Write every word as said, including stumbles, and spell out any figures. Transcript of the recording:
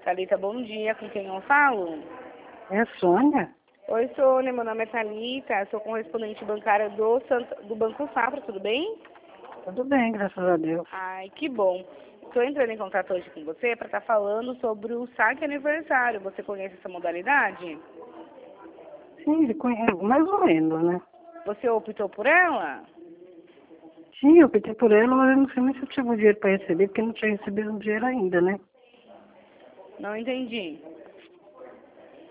Thalita, bom dia. Com quem eu falo? É a Sônia? Oi, Sônia. Meu nome é Thalita. Sou correspondente bancária do, Sant... do Banco Safra. Tudo bem? Tudo bem, graças a Deus. Ai, que bom. Estou entrando em contato hoje com você para estar falando sobre o saque aniversário. Você conhece essa modalidade? Sim, ele conhece, mais ou menos, né? Você optou por ela? Sim, eu pedi por ela, mas eu não sei nem se eu tinha o dinheiro para receber, porque não tinha recebido o dinheiro ainda, né? Não entendi.